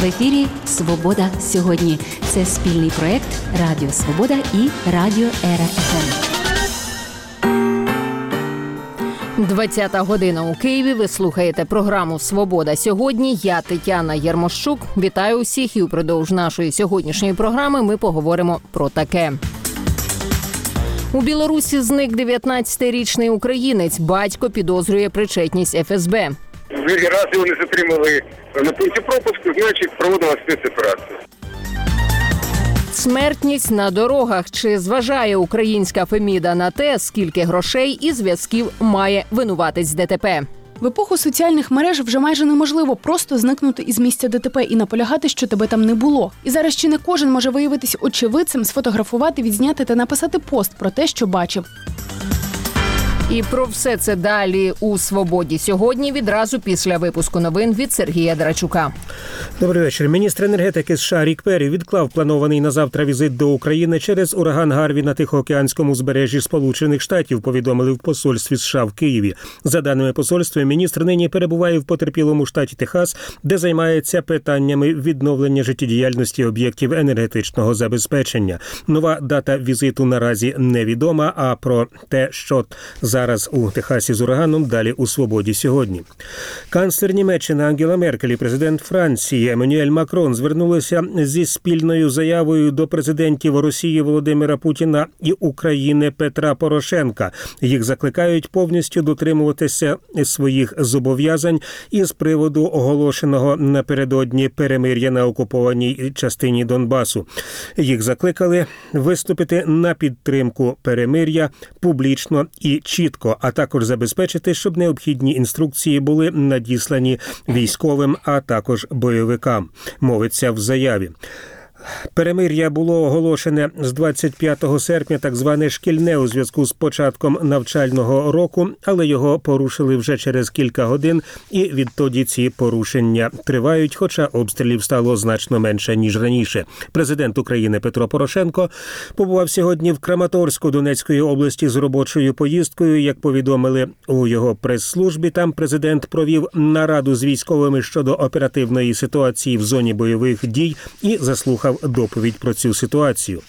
В ефірі «Свобода сьогодні». Це спільний проєкт Радіо Свобода і Радіо Ера ФМ. 20-та година у Києві. Ви слухаєте програму «Свобода сьогодні». Я Тетяна Єрмощук. Вітаю усіх і упродовж нашої сьогоднішньої програми ми поговоримо про таке. У Білорусі зник 19-річний українець. Батько підозрює причетність ФСБ. Раз його не затримали на пункті пропуску, значить проводила спецоперацію. Смертність на дорогах. Чи зважає українська Феміда на те, скільки грошей і зв'язків має винуватець ДТП? В епоху соціальних мереж вже майже неможливо просто зникнути із місця ДТП і наполягати, що тебе там не було. І зараз чи не кожен може виявитись очевидцем, сфотографувати, відзняти та написати пост про те, що бачив. І про все це далі у «Свободі сьогодні» відразу після випуску новин від Сергія Драчука. Добрий вечір. Міністр енергетики США Рік Перрі відклав планований на завтра візит до України через ураган Гарві на Тихоокеанському узбережжі Сполучених Штатів, повідомили в посольстві США в Києві. За даними посольства, міністр нині перебуває в потерпілому штаті Техас, де займається питаннями відновлення життєдіяльності об'єктів енергетичного забезпечення. Нова дата візиту наразі невідома, а про те, що зараз у Техасі з ураганом, далі у «Свободі сьогодні». Канцлер Німеччини Ангела Меркель і президент Франції Еммануель Макрон звернулися зі спільною заявою до президентів Росії Володимира Путіна і України Петра Порошенка. Їх закликають повністю дотримуватися своїх зобов'язань із приводу оголошеного напередодні перемир'я на окупованій частині Донбасу. Їх закликали виступити на підтримку перемир'я публічно і чітко, а також забезпечити, щоб необхідні інструкції були надіслані військовим, а також бойовикам, мовиться в заяві. Перемир'я було оголошене з 25 серпня, так зване шкільне, у зв'язку з початком навчального року, але його порушили вже через кілька годин, і відтоді ці порушення тривають, хоча обстрілів стало значно менше, ніж раніше. Президент України Петро Порошенко побував сьогодні в Краматорську Донецької області з робочою поїздкою. Як повідомили у його прес-службі, там президент провів нараду з військовими щодо оперативної ситуації в зоні бойових дій і заслухав доповідь про цю ситуацію.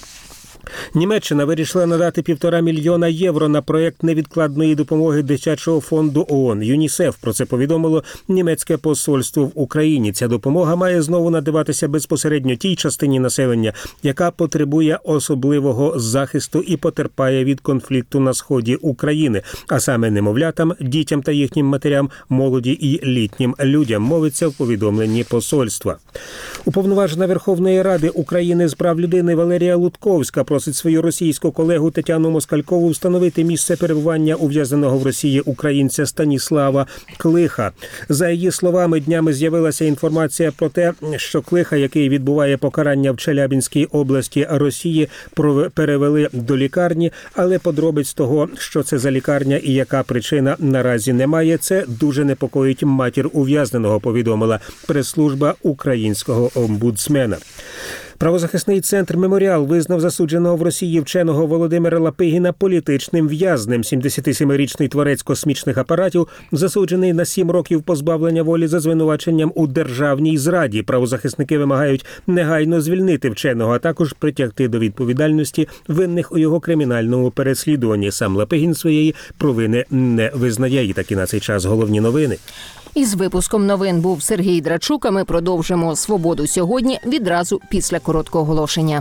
Німеччина вирішила надати 1,5 мільйона євро на проєкт невідкладної допомоги дитячого фонду ООН ЮНІСЕФ. Про це повідомило німецьке посольство в Україні. Ця допомога має знову надаватися безпосередньо тій частині населення, яка потребує особливого захисту і потерпає від конфлікту на сході України, а саме немовлятам, дітям та їхнім матерям, молоді і літнім людям, мовиться в повідомленні посольства. Уповноважена Верховної Ради України з прав людини Валерія Лутковська просить свою російську колегу Тетяну Москалькову встановити місце перебування ув'язненого в Росії українця Станіслава Клиха. За її словами, днями з'явилася інформація про те, що Клиха, який відбуває покарання в Челябинській області Росії, перевели до лікарні, але подробиць того, що це за лікарня і яка причина, наразі немає. Це дуже непокоїть матір ув'язненого, повідомила прес-служба українського омбудсмена. Правозахисний центр «Меморіал» визнав засудженого в Росії вченого Володимира Лапигіна політичним в'язнем. 77-річний творець космічних апаратів засуджений на 7 років позбавлення волі за звинуваченням у державній зраді. Правозахисники вимагають негайно звільнити вченого, а також притягти до відповідальності винних у його кримінальному переслідуванні. Сам Лапигін своєї провини не визнає. І такі на цей час головні новини. Із випуском новин був Сергій Драчук, а ми продовжимо «Свободу сьогодні» відразу після короткого оголошення.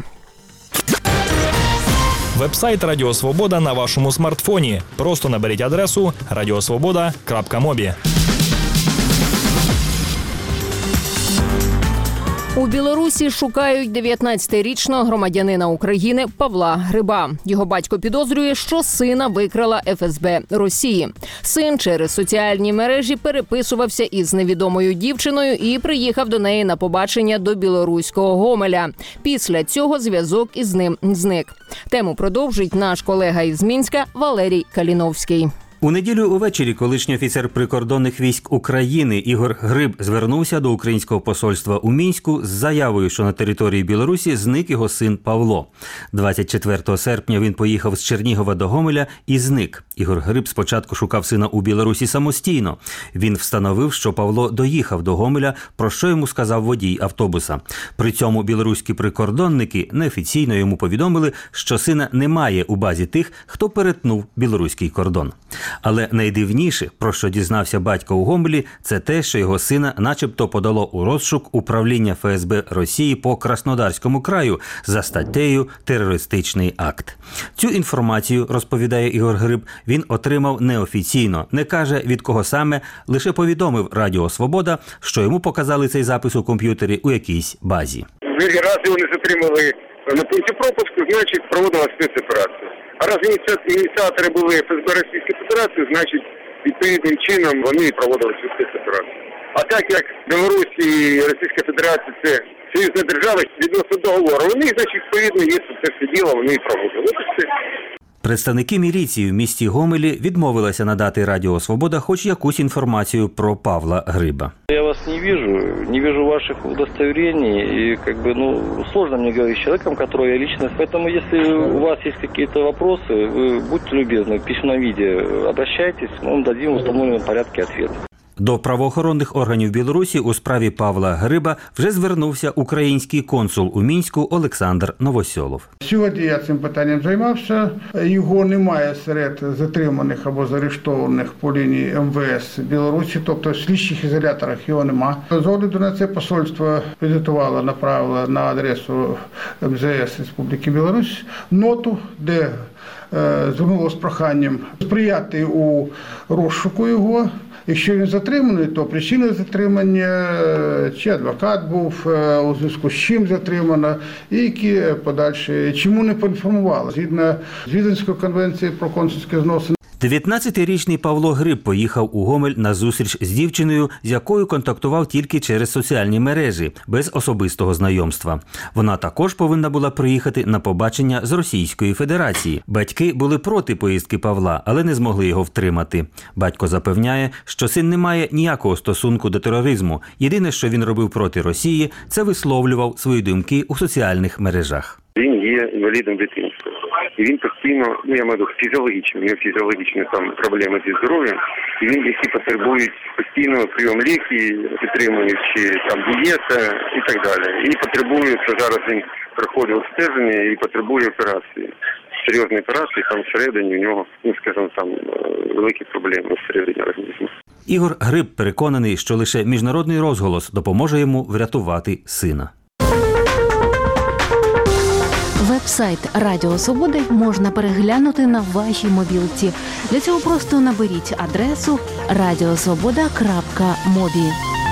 Вебсайт Радіо Свобода на вашому смартфоні. Просто наберіть адресу radiosvoboda.mobi. У Білорусі шукають 19-річного громадянина України Павла Гриба. Його батько підозрює, що сина викрала ФСБ Росії. Син через соціальні мережі переписувався із невідомою дівчиною і приїхав до неї на побачення до білоруського Гомеля. Після цього зв'язок із ним зник. Тему продовжить наш колега із Мінська Валерій Каліновський. У неділю увечері колишній офіцер прикордонних військ України Ігор Гриб звернувся до українського посольства у Мінську з заявою, що на території Білорусі зник його син Павло. 24 серпня він поїхав з Чернігова до Гомеля і зник. Ігор Гриб спочатку шукав сина у Білорусі самостійно. Він встановив, що Павло доїхав до Гомеля, про що йому сказав водій автобуса. При цьому білоруські прикордонники неофіційно йому повідомили, що сина немає у базі тих, хто перетнув білоруський кордон. Але найдивніше, про що дізнався батько у Гомелі, це те, що його сина начебто подало у розшук управління ФСБ Росії по Краснодарському краю за статтею «Терористичний акт». Цю інформацію, розповідає Ігор Гриб, він отримав неофіційно, не каже від кого саме, лише повідомив Радіо Свобода, що йому показали цей запис у комп'ютері у якійсь базі. Раз його не затримали на пункті пропуску, значить проводила спецоперацію. А раз ініціатори були ФСБ Російської Федерації, значить відповідним чином вони проводили цю спецоперацію. А так як Білорусь і Російська Федерація – це союзна держава відносно договору, вони, значить, відповідно, є це все діло, вони і проводили. Представники міліції в місті Гомелі відмовилися надати Радіо Свобода хоч якусь інформацію про Павла Гриба. Я вас не вижу ваших удостоверений, и сложно мне говорить с человеком, который я личность. Поэтому, если у вас есть какие-то вопросы, вы будьте любезны, в письменном виде обращайтесь, мы вам дадим в установленном порядке ответ. До правоохоронних органів Білорусі у справі Павла Гриба вже звернувся український консул у Мінську Олександр Новосьолов. Сьогодні я цим питанням займався. Його немає серед затриманих або заарештованих по лінії МВС Білорусі, тобто в слідчих ізоляторах його нема. З огляду на це посольство підготувало, направило на адресу МЗС Республіки Білорусь ноту, де звернуло з проханням сприяти у розшуку його. Якщо він затриманий, то причина затримання, чи адвокат був, у зв'язку з чим затримано, і які подальші, чому не поінформували. Згідно з Віденської конвенції про консульські зносини. 19-річний Павло Гриб поїхав у Гомель на зустріч з дівчиною, з якою контактував тільки через соціальні мережі, без особистого знайомства. Вона також повинна була приїхати на побачення з Російської Федерації. Батьки були проти поїздки Павла, але не змогли його втримати. Батько запевняє, що син не має ніякого стосунку до тероризму. Єдине, що він робив проти Росії, це висловлював свої думки у соціальних мережах. Він є інвалідом дитинства. І він постійно, я маю фізіологічні, у нього фізіологічні проблеми зі здоров'ям, і він які потребують постійного прийому ліків, підтримуючи дієта і так далі. І потребує, це зараз він проходить обстеження і потребує операції. Серйозні операції, всередині у нього, великі проблеми всередині організму. Ігор Гриб переконаний, що лише міжнародний розголос допоможе йому врятувати сина. Веб-сайт Радіо Свобода можна переглянути на вашій мобілці. Для цього просто наберіть адресу radiosvoboda.mobi.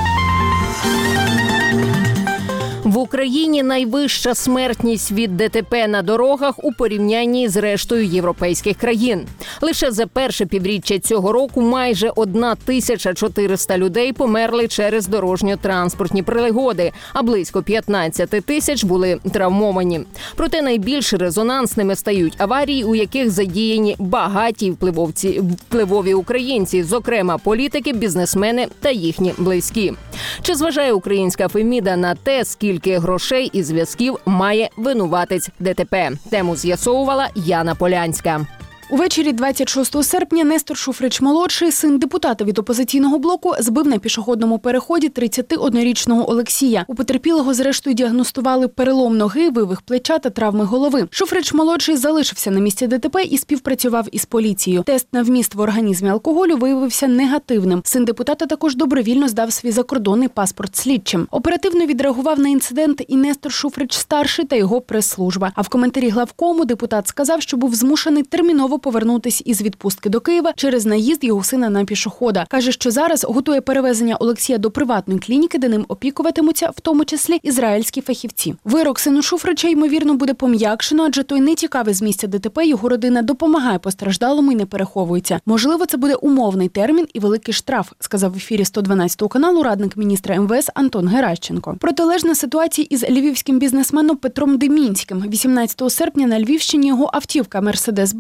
В Україні найвища смертність від ДТП на дорогах у порівнянні з рештою європейських країн. Лише за перше півріччя цього року майже 1400 людей померли через дорожньо-транспортні пригоди, а близько 15 тисяч були травмовані. Проте найбільш резонансними стають аварії, у яких задіяні багаті впливові українці, зокрема політики, бізнесмени та їхні близькі. Чи зважає українська Феміда на те, скільки грошей і зв'язків має винуватець ДТП? Тему з'ясовувала Яна Полянська. Увечері 26 серпня Нестор Шуфрич-молодший, син депутата від опозиційного блоку, збив на пішохідному переході 31-річного Олексія. У потерпілого зрештою діагностували перелом ноги, вивих плеча та травми голови. Шуфрич-молодший залишився на місці ДТП і співпрацював із поліцією. Тест на вміст в організмі алкоголю виявився негативним. Син депутата також добровільно здав свій закордонний паспорт слідчим. Оперативно відреагував на інцидент і Нестор Шуфрич-старший та його прес-служба. А в коментарі главкому депутат сказав, що був змушений терміново повернутись із відпустки до Києва через наїзд його сина на пішохода. Каже, що зараз готує перевезення Олексія до приватної клініки, де ним опікуватимуться, в тому числі ізраїльські фахівці. Вирок сину Шуфрича, ймовірно, буде пом'якшено, адже той не тікав із місця ДТП, його родина допомагає постраждалому і не переховується. Можливо, це буде умовний термін і великий штраф, сказав в ефірі 112 каналу радник міністра МВС Антон Геращенко. Протилежна ситуація із львівським бізнесменом Петром Демінським. 18 серпня на Львівщині його автівка «Мерседес-Бенц» зі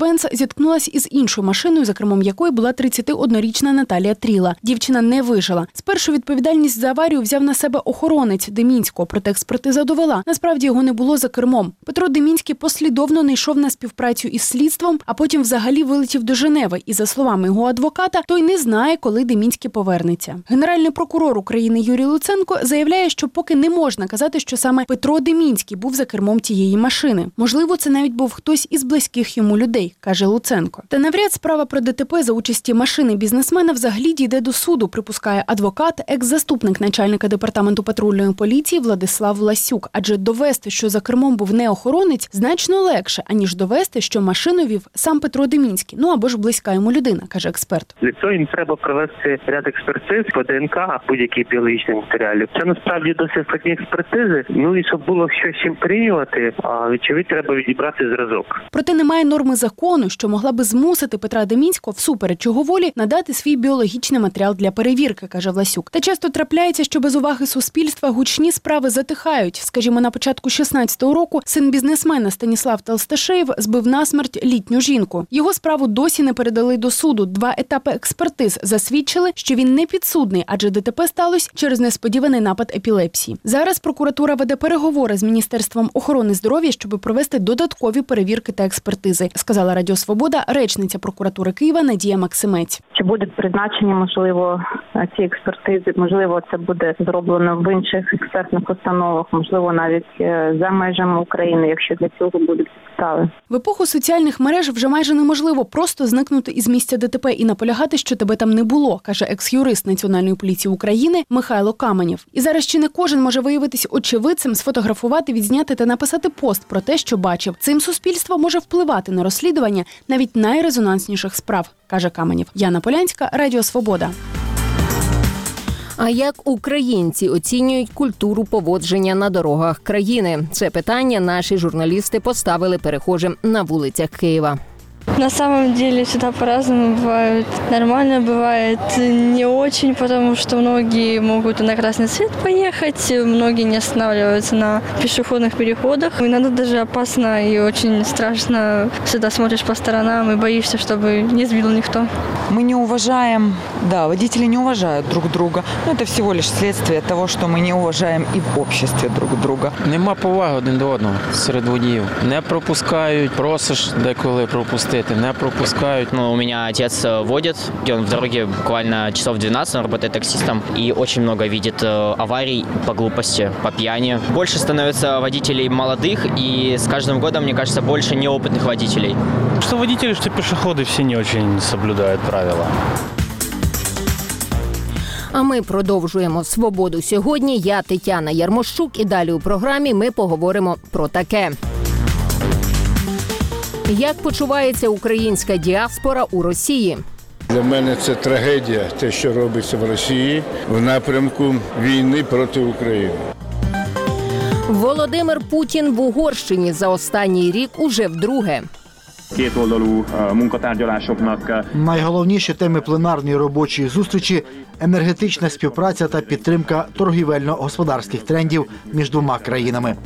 зіткнулася із іншою машиною, за кермом якої була 31-річна Наталія Тріла. Дівчина не вижила. Спершу відповідальність за аварію взяв на себе охоронець Демінського, проте експертиза довела. Насправді його не було за кермом. Петро Демінський послідовно не йшов на співпрацю із слідством, а потім взагалі вилетів до Женеви. І, за словами його адвоката, той не знає, коли Демінський повернеться. Генеральний прокурор України Юрій Луценко заявляє, що поки не можна казати, що саме Петро Демінський був за кермом тієї машини. Можливо, це навіть був хтось із близьких йому людей, каже Луценко. Та навряд справа про ДТП за участі машини бізнесмена взагалі дійде до суду, припускає адвокат, екс-заступник начальника департаменту патрульної поліції Владислав Власюк. Адже довести, що за кермом був не охоронець, значно легше, аніж довести, що машину вів сам Петро Демінський, або ж близька йому людина, каже експерт. Для цього їм треба провести ряд експертиз по ДНК, будь-яких біологічних матеріалів. Це насправді досить складні експертизи. І щоб було щось їм порівнювати, очевидь, треба відібрати зразок. Проте немає норми закону, що могла би змусити Петра Демінського всупереч його волі надати свій біологічний матеріал для перевірки, каже Власюк. Та часто трапляється, що без уваги суспільства гучні справи затихають. Скажімо, на початку 16-го року син бізнесмена Станіслав Толсташеєв збив насмерть літню жінку. Його справу досі не передали до суду. 2 етапи експертиз засвідчили, що він не підсудний, адже ДТП сталося через несподіваний напад епілепсії. Зараз прокуратура веде переговори з Міністерством охорони здоров'я, щоб провести додаткові перевірки та експертизи, сказала Радіо Свобода речниця прокуратури Києва Надія Максимець. Чи будуть призначені, можливо, ці експертизи, можливо, це буде зроблено в інших експертних установах, можливо, навіть за межами України, якщо для цього будуть підстави. В епоху соціальних мереж вже майже неможливо просто зникнути із місця ДТП і наполягати, що тебе там не було, каже екс-юрист Національної поліції України Михайло Каменєв. І зараз ще не кожен може виявитись очевидцем, сфотографувати, відзняти та написати пост про те, що бачив. Цим суспільство може впливати на розслідування навіть найрезонансніших справ, каже Каменєв. Яна Полянська, Радіо Свобода. А як українці оцінюють культуру поводження на дорогах країни? Це питання наші журналісти поставили перехожим на вулицях Києва. На самом деле всегда по-разному бывает. Нормально бывает, не очень, потому что многие могут на красный свет поехать, многие не останавливаются на пешеходных переходах. Иногда даже опасно и очень страшно. Всегда смотришь по сторонам и боишься, чтобы не сбил никто. Мы не уважаем, водители не уважают друг друга. Но это всего лишь следствие того, что мы не уважаем и в обществе друг друга. Нема поваги один до одного серед водіїв. Не пропускають, просиш деколи пропустити. Не пропускают. У меня отец водит, он в дороге буквально часов 12, он работает таксистом и очень много видит аварий по глупости, по пьяни. Больше становится водителей молодых и с каждым годом, мне кажется, больше неопытных водителей. Что водители, что пешеходы все не очень соблюдают правила. А ми продовжуємо «Свободу сьогодні». Я Тетяна Ярмощук і далі у програмі ми поговоримо про таке. Як почувається українська діаспора у Росії? Для мене це трагедія, те, що робиться в Росії в напрямку війни проти України. Володимир Путін в Угорщині за останній рік уже вдруге. Найголовніші теми пленарної робочої зустрічі – енергетична співпраця та підтримка торгівельно-господарських трендів між двома країнами.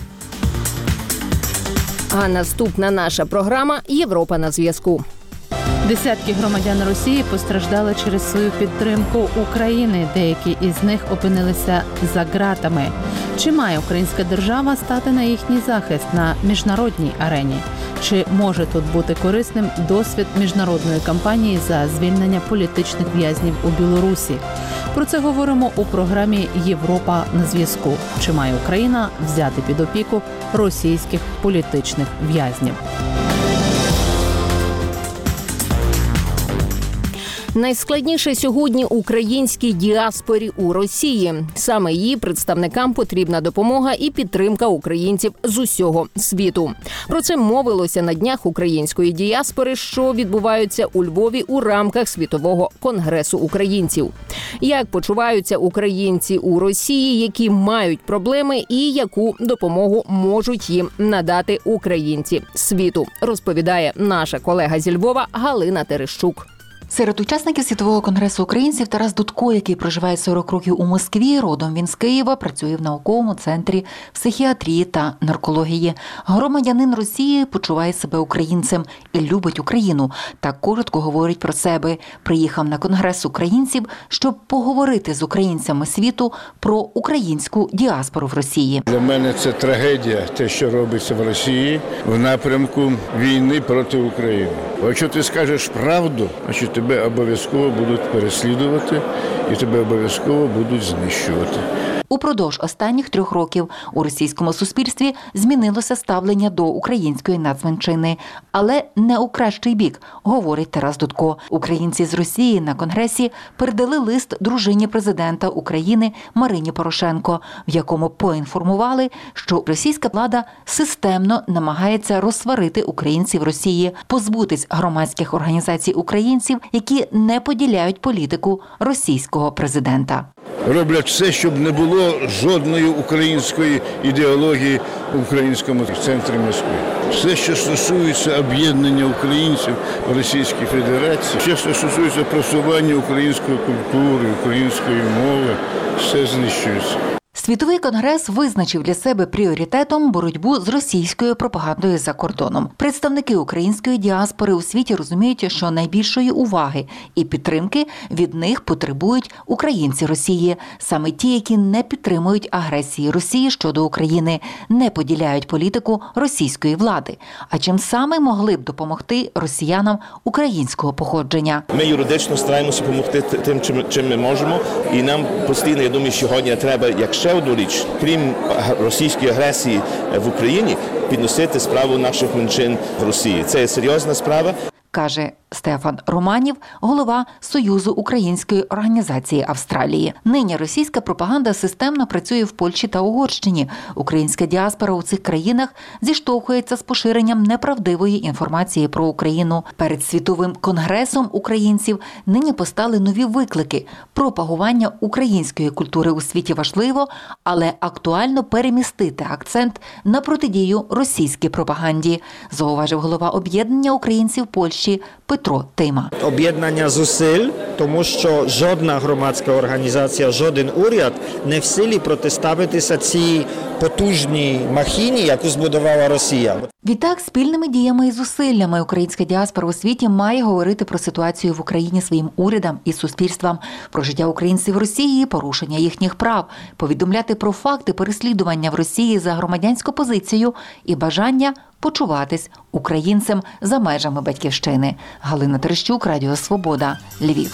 А наступна наша програма «Європа на зв'язку». Десятки громадян Росії постраждали через свою підтримку України. Деякі із них опинилися за ґратами. Чи має українська держава стати на їхній захист на міжнародній арені? Чи може тут бути корисним досвід міжнародної кампанії за звільнення політичних в'язнів у Білорусі? Про це говоримо у програмі «Європа на зв'язку». Чи має Україна взяти під опіку російських політичних в'язнів? Найскладніше сьогодні українській діаспорі у Росії. Саме її представникам потрібна допомога і підтримка українців з усього світу. Про це мовилося на днях української діаспори, що відбуваються у Львові у рамках Світового конгресу українців. Як почуваються українці у Росії, які мають проблеми і яку допомогу можуть їм надати українці світу, розповідає наша колега зі Львова Галина Терещук. Серед учасників Світового конгресу українців Тарас Дудко, який проживає 40 років у Москві, родом він з Києва, працює в науковому центрі психіатрії та наркології. Громадянин Росії почуває себе українцем і любить Україну. Так коротко говорить про себе. Приїхав на конгрес українців, щоб поговорити з українцями світу про українську діаспору в Росії. Для мене це трагедія, те, що робиться в Росії в напрямку війни проти України. Якщо ти скажеш правду, значить тебе обов'язково будуть переслідувати і тебе обов'язково будуть знищувати. Упродовж останніх 3 років у російському суспільстві змінилося ставлення до української нацменшини. Але не у кращий бік, говорить Тарас Дудко. Українці з Росії на Конгресі передали лист дружині президента України Марині Порошенко, в якому поінформували, що російська влада системно намагається розсварити українців Росії, позбутись громадських організацій українців, які не поділяють політику російського президента. Роблять все, щоб не було жодної української ідеології в українському центрі Москви. Все, що стосується об'єднання українців в Російській Федерації, все, що стосується просування української культури, української мови, все знищується. Світовий конгрес визначив для себе пріоритетом боротьбу з російською пропагандою за кордоном. Представники української діаспори у світі розуміють, що найбільшої уваги і підтримки від них потребують українці Росії. Саме ті, які не підтримують агресії Росії щодо України, не поділяють політику російської влади. А чим саме могли б допомогти росіянам українського походження? Ми юридично стараємося допомогти тим, чим ми можемо. І нам постійно, я думаю, сьогодні треба, якщо одну річ, крім російської агресії в Україні, підносити справу наших меншин в Росії. Це серйозна справа. Каже Стефан Романів, голова Союзу Української організації Австралії. Нині російська пропаганда системно працює в Польщі та Угорщині. Українська діаспора у цих країнах зіштовхується з поширенням неправдивої інформації про Україну. Перед Світовим конгресом українців нині постали нові виклики. Пропагування української культури у світі важливо, але актуально перемістити акцент на протидію російській пропаганді, зауважив голова об'єднання українців Польщі Петро Тима. Об'єднання зусиль, тому що жодна громадська організація, жоден уряд не в силі протиставитися цій потужній махіні, яку збудувала Росія. Відтак, спільними діями і зусиллями українська діаспора у світі має говорити про ситуацію в Україні своїм урядам і суспільствам, про життя українців в Росії, порушення їхніх прав, повідомляти про факти переслідування в Росії за громадянську позицію і бажання почуватись українцем за межами батьківщини. Галина Терещук, Радіо Свобода, Львів.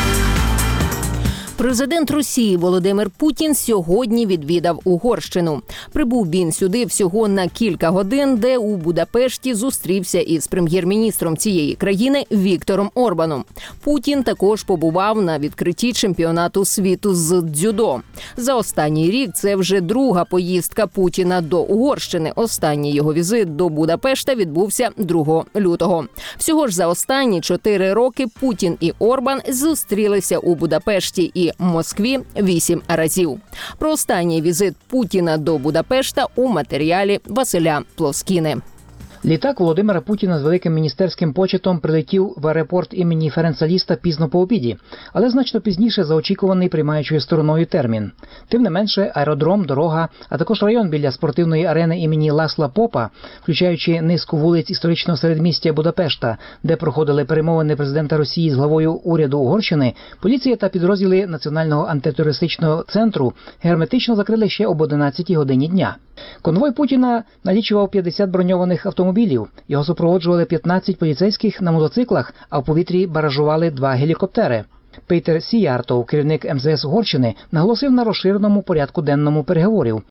Президент Росії Володимир Путін сьогодні відвідав Угорщину. Прибув він сюди всього на кілька годин, де у Будапешті зустрівся із прем'єр-міністром цієї країни Віктором Орбаном. Путін також побував на відкритті чемпіонату світу з дзюдо. За останній рік це вже друга поїздка Путіна до Угорщини. Останній його візит до Будапешта відбувся 2 лютого. Всього ж за останні 4 роки Путін і Орбан зустрілися у Будапешті і Москві 8 разів. Про останній візит Путіна до Будапешта у матеріалі Василя Плоскіни. Літак Володимира Путіна з великим міністерським почетом прилетів в аеропорт імені Ференца Ліста пізно по обіді, але значно пізніше за очікуваний приймаючою стороною термін. Тим не менше, аеродром, дорога, а також район біля спортивної арени імені Ласла Попа, включаючи низку вулиць історичного середмістя Будапешта, де проходили перемовини президента Росії з главою уряду Угорщини, поліція та підрозділи Національного антитерористичного центру герметично закрили ще об 11 годині дня. Конвой Путіна налічував 50 броньованих автомобілів. Його супроводжували 15 поліцейських на мотоциклах, а в повітрі баражували 2 гелікоптери. Петер Сіяртов, керівник МЗС Угорщини, наголосив на розширеному порядку денному переговорів.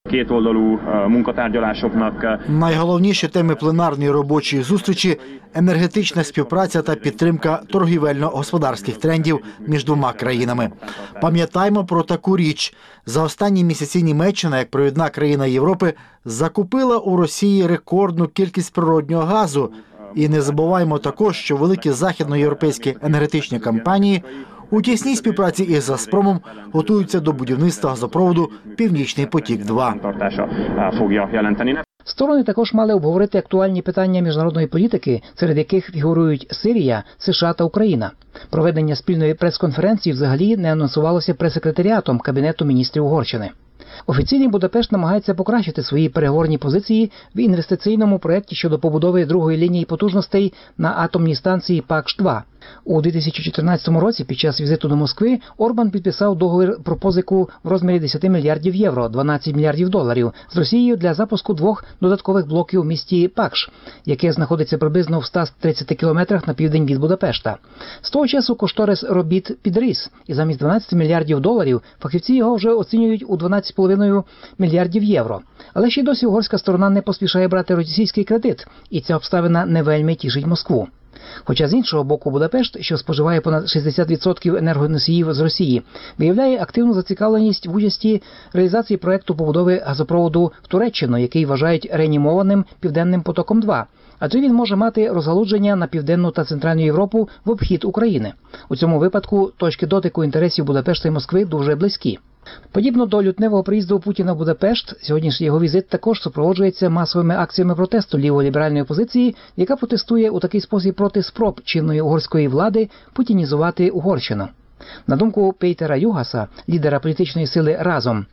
Найголовніші теми пленарної робочої зустрічі – енергетична співпраця та підтримка торгівельно-господарських трендів між двома країнами. Пам'ятаємо про таку річ. За останні місяці Німеччина, як провідна країна Європи, закупила у Росії рекордну кількість природнього газу. І не забуваємо також, що великі західноєвропейські енергетичні компанії У тісній співпраці із «Газпромом» готуються до будівництва газопроводу «Північний потік-2». Сторони також мали обговорити актуальні питання міжнародної політики, серед яких фігурують Сирія, США та Україна. Проведення спільної прес-конференції взагалі не анонсувалося прес-секретаріатом Кабінету міністрів Угорщини. Офіційний Будапешт намагається покращити свої переговорні позиції в інвестиційному проєкті щодо побудови другої лінії потужностей на атомній станції Пакш-2. У 2014 році під час візиту до Москви Орбан підписав договір про позику в розмірі 10 мільярдів євро, 12 мільярдів доларів, з Росією для запуску 2 додаткових блоків у місті Пакш, яке знаходиться приблизно в 130 кілометрах на південь від Будапешта. З того часу кошторис робіт підріс, і замість 12 мільярдів доларів фахівці його вже оцінюють у 12,5 мільярдів євро. Але ще й досі угорська сторона не поспішає брати російський кредит, і ця обставина не вельми тішить Москву. Хоча з іншого боку Будапешт, що споживає понад 60% енергоносіїв з Росії, виявляє активну зацікавленість в участі реалізації проекту побудови газопроводу в Туреччину, який вважають реанімованим Південним потоком-2. Адже він може мати розгалудження на Південну та Центральну Європу в обхід України. У цьому випадку точки дотику інтересів Будапешта і Москви дуже близькі. Подібно до лютневого приїзду Путіна в Будапешт, сьогоднішній його візит також супроводжується масовими акціями протесту ліволіберальної опозиції, яка протестує у такий спосіб проти спроб чинної угорської влади путінізувати Угорщину. На думку Пейтера Югаса, лідера політичної сили «Разом»,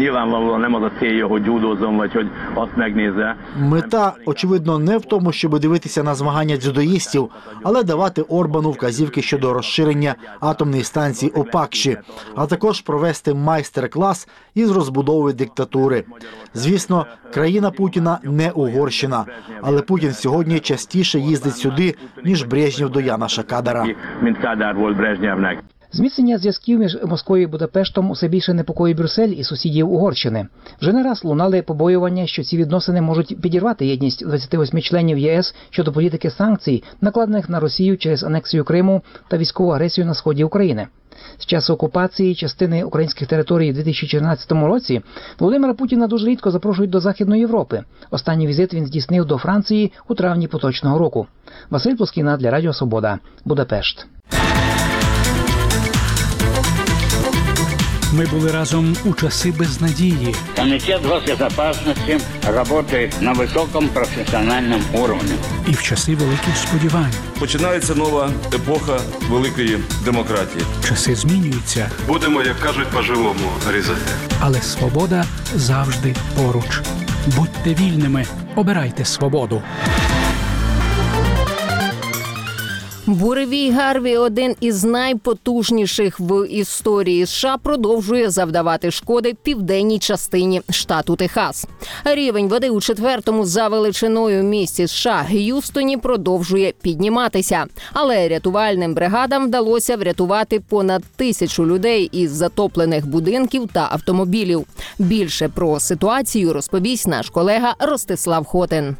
мета, очевидно, не в тому, щоб дивитися на змагання дзюдоїстів, але давати Орбану вказівки щодо розширення атомної станції у Пакші, а також провести майстер-клас із розбудови диктатури. Звісно, країна Путіна не Угорщина, але Путін сьогодні частіше їздить сюди, ніж Брежнєв до Яноша Кадара. Зміцнення зв'язків між Москвою і Будапештом усе більше непокоїть Брюссель і сусідів Угорщини. Вже не раз лунали побоювання, що ці відносини можуть підірвати єдність 28 членів ЄС щодо політики санкцій, накладених на Росію через анексію Криму та військову агресію на сході України. З часу окупації частини українських територій у 2014 році Володимира Путіна дуже рідко запрошують до Західної Європи. Останній візит він здійснив до Франції у травні поточного року. Василь Плоскіна для Радіо Свобода. Будапешт. Ми були разом у часи безнадії. Комітет госбезопасности працює на високому професіональному рівні. І в часи великих сподівань. Починається нова епоха великої демократії. Часи змінюються. Будемо, як кажуть, по-живому різати. Але свобода завжди поруч. Будьте вільними, обирайте свободу. Буревій Гарві, один із найпотужніших в історії США, продовжує завдавати шкоди південній частині штату Техас. Рівень води у 4-му за величиною місті США Г'юстоні продовжує підніматися. Але рятувальним бригадам вдалося врятувати понад 1000 людей із затоплених будинків та автомобілів. Більше про ситуацію розповість наш колега Ростислав Хотин.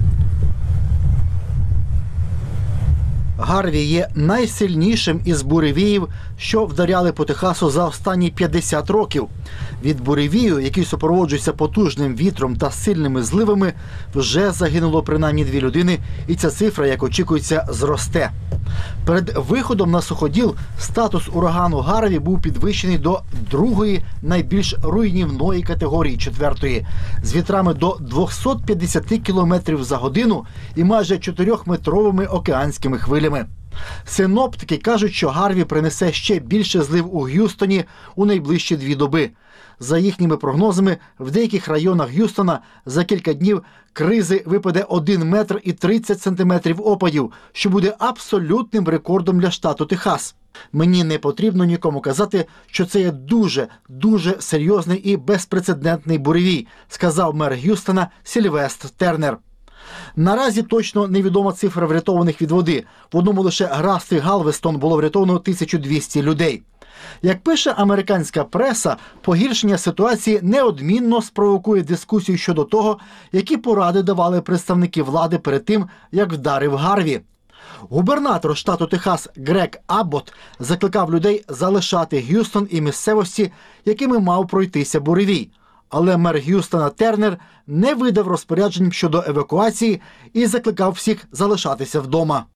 Гарві є найсильнішим із буревіїв, що вдаряли по Техасу за останні 50 років. Від буревію, який супроводжується потужним вітром та сильними зливами, вже загинуло принаймні 2 людини, і ця цифра, як очікується, зросте. Перед виходом на суходіл статус урагану Гарві був підвищений до 2-ї найбільш руйнівної категорії, 4-ї, з вітрами до 250 км за годину і майже 4-метровими океанськими хвилями. Синоптики кажуть, що Гарві принесе ще більше злив у Г'юстоні у найближчі 2 доби. За їхніми прогнозами, в деяких районах Г'юстона за кілька днів кризи випаде 1 метр і 30 сантиметрів опадів, що буде абсолютним рекордом для штату Техас. Мені не потрібно нікому казати, що це є дуже серйозний і безпрецедентний буревій, сказав мер Г'юстона Сільвестр Тернер. Наразі точно невідома цифра врятованих від води. В одному лише графстві Галвестон було врятовано 1200 людей. Як пише американська преса, погіршення ситуації неодмінно спровокує дискусію щодо того, які поради давали представники влади перед тим, як вдарив Гарві. Губернатор штату Техас Грег Аббот закликав людей залишати Г'юстон і місцевості, якими мав пройтися буревій. Але мер Г'юстона Тернер не видав розпоряджень щодо евакуації і закликав всіх залишатися вдома.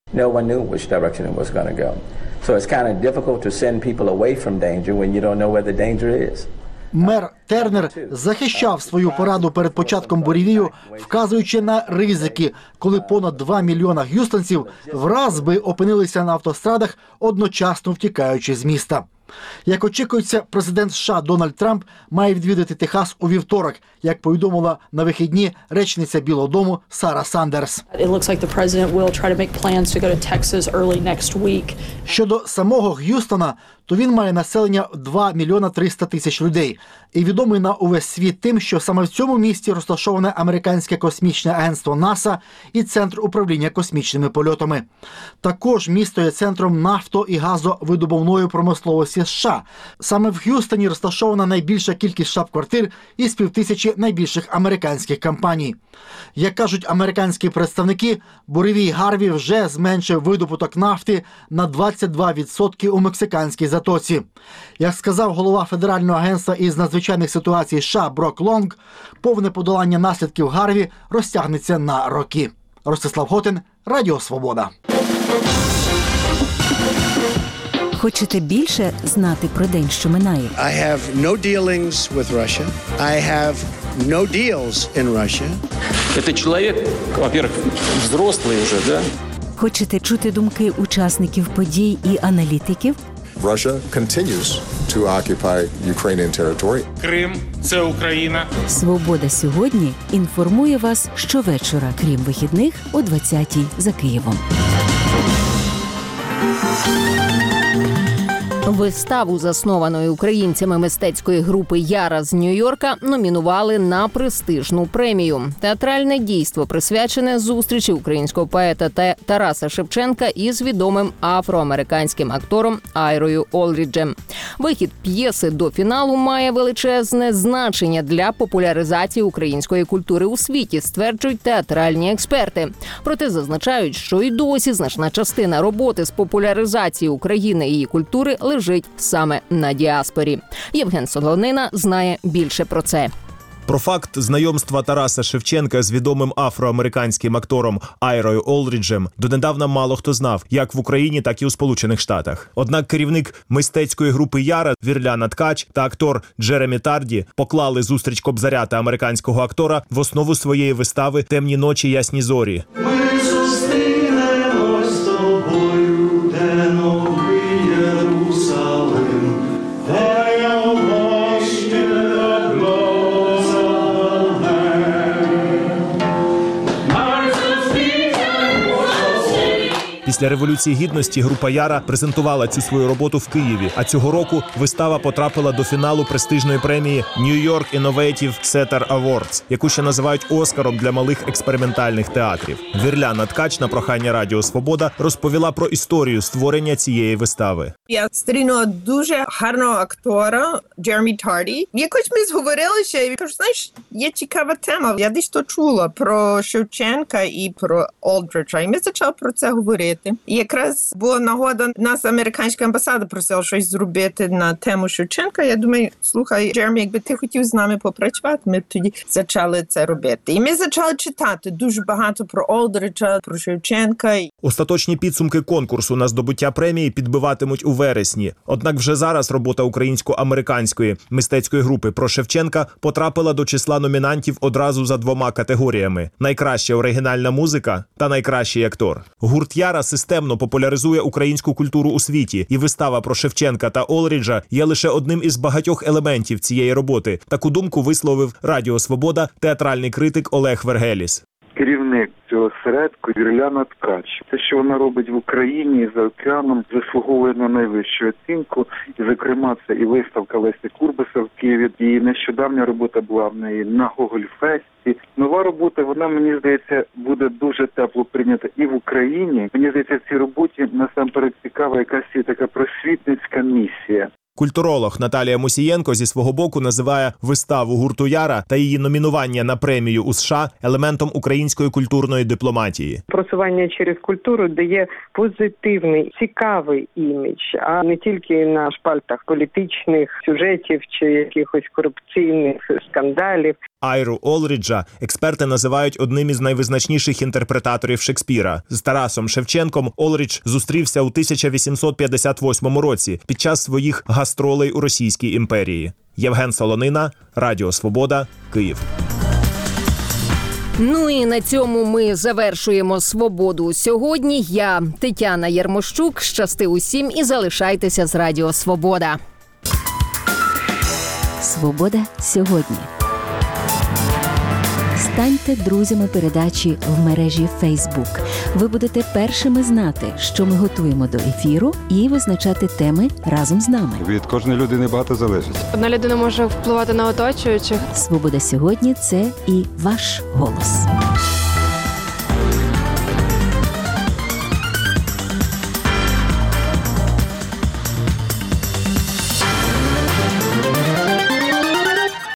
No one knew which direction it was going to go. So it's kind of difficult to send people away from danger when you don't know where the danger is. Мер Тернер захищав свою пораду перед початком буревію, вказуючи на ризики, коли понад 2 мільйона г'юстонців враз би опинилися на автострадах, одночасно втікаючи з міста. Як очікується, президент США Дональд Трамп має відвідати Техас у вівторок, як повідомила на вихідні речниця Білого дому Сара Сандерс. Щодо самого Г'юстона, то він має населення 2 мільйона 300 тисяч людей і відомий на увесь світ тим, що саме в цьому місті розташоване американське космічне агентство НАСА і Центр управління космічними польотами. Також місто є центром нафто- і газовидобувної промисловості США. Саме в Г'юстоні розташована найбільша кількість штаб-квартир із півтисячі найбільших американських компаній. Як кажуть американські представники, буревій Гарві вже зменшив видобуток нафти на 22% у мексиканській затоці. Як сказав голова Федерального агентства із надзвичайних ситуацій США Брок Лонг, повне подолання наслідків Гарві розтягнеться на роки. Ростислав Готин, Радіо Свобода. Хочете більше знати про день, що минає? I have no dealings with Russia. I have no deals in Russia. Это человек, во-первых, взрослый уже, да? Хочете чути думки учасників подій і аналітиків? Russia continues to occupy Ukrainian territory. Крим – це Україна. Свобода сьогодні інформує вас щовечора, крім вихідних, о 20-й за Києвом. Виставу заснованої українцями мистецької групи «Яра» з Нью-Йорка номінували на престижну премію. Театральне дійство присвячене зустрічі українського поета Тараса Шевченка із відомим афроамериканським актором Айрою Олріджем. Вихід п'єси до фіналу має величезне значення для популяризації української культури у світі, стверджують театральні експерти. Проте зазначають, що і досі значна частина роботи з популяризації України і її культури лежить саме на діаспорі. Євген Солонина знає більше про це. Про факт знайомства Тараса Шевченка з відомим афроамериканським актором Айрою Олріджем донедавна мало хто знав, як в Україні, так і у Сполучених Штатах. Однак керівник мистецької групи «Яра» Вірляна Ткач та актор Джеремі Тарді поклали зустріч Кобзаря та американського актора в основу своєї вистави «Темні ночі, ясні зорі». Ми зустрінемось з тобою, де новий Єрусалим, де я вошні Після Революції Гідності група «Яра» презентувала цю свою роботу в Києві, а цього року вистава потрапила до фіналу престижної премії New York Innovative Theater Awards, яку ще називають «Оскаром» для малих експериментальних театрів. Вірляна Ткач на прохання Радіо Свобода розповіла про історію створення цієї вистави. Я зустріла дуже гарного актора Джеремі Тарді. Якось ми зговорилися, і кажу, знаєш, є цікава тема. Я десь то чула про Шевченка і про Олдріджа, і ми почали про це говорити. І якраз була нагода, нас американська амбасада просила щось зробити на тему Шевченка. Я думаю, слухай, Джеремі, якби ти хотів з нами попрацювати, ми б тоді почали це робити. І ми почали читати дуже багато про Олдріджа, про Шевченка. Остаточні підсумки конкурсу на здобуття премії підбиватимуть у вересні. Однак вже зараз робота українсько-американської мистецької групи про Шевченка потрапила до числа номінантів одразу за 2 категоріями – найкраща оригінальна музика та найкращий актор. Гурт «Яра» системно популяризує українську культуру у світі, і вистава про Шевченка та Олріджа є лише одним із багатьох елементів цієї роботи. Таку думку висловив Радіо Свобода театральний критик Олег Вергеліс. Керівник цього осередку Вірляна Ткач. Те, що вона робить в Україні і за океаном, заслуговує на найвищу оцінку. І, зокрема, це і виставка Лесі Курбаса в Києві. І нещодавня робота була в неї на Гоголь-фесті. Нова робота, вона, мені здається, буде дуже тепло прийнята і в Україні. Мені здається, в цій роботі насамперед цікава якась така просвітницька місія. Культуролог Наталія Мусієнко зі свого боку називає виставу гурту Яра та її номінування на премію у США елементом української культурної дипломатії. Просування через культуру дає позитивний, цікавий імідж, а не тільки на шпальтах політичних сюжетів чи якихось корупційних скандалів. Айру Олріджа експерти називають одним із найвизначніших інтерпретаторів Шекспіра. З Тарасом Шевченком Олрідж зустрівся у 1858 році під час своїх гастролей у Російській імперії. Євген Солонина, Радіо Свобода, Київ. Ну і на цьому ми завершуємо «Свободу» сьогодні. Я, Тетяна Ярмощук. Щасти усім і залишайтеся з Радіо Свобода. «Свобода» сьогодні. Станьте друзями передачі в мережі Facebook. Ви будете першими знати, що ми готуємо до ефіру, і визначати теми разом з нами. Від кожної людини багато залежить. Одна людина може впливати на оточуючих. «Свобода» сьогодні – це і ваш голос.